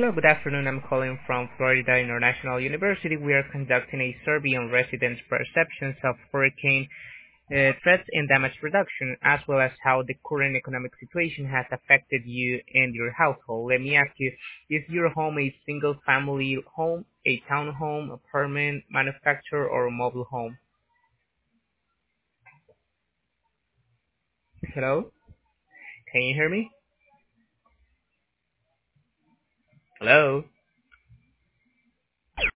Hello, good afternoon. I'm calling from Florida International University. We are conducting a survey on residents' perceptions of hurricane threats and damage reduction, as well as how the current economic situation has affected you and your household. Let me ask you, is your home a single-family home, a townhome, apartment, manufactured, or a mobile home? Hello? Can you hear me? Hello?